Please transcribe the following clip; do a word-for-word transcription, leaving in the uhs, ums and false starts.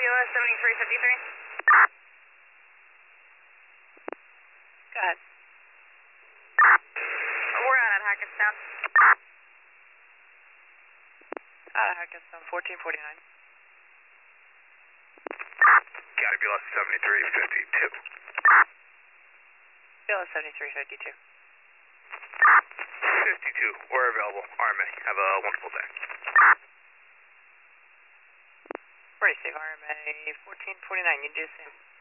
Kilo seventy-three fifty-three. Go ahead. We're out at Hackettstown. Out of Hackettstown, fourteen forty-nine. Caterpillar seventy-three fifty-two. Kilo seventy-three fifty-two. fifty-two, we're available. R M A, have a wonderful day. Pretty safe, R M A fourteen forty-nine, you do the same.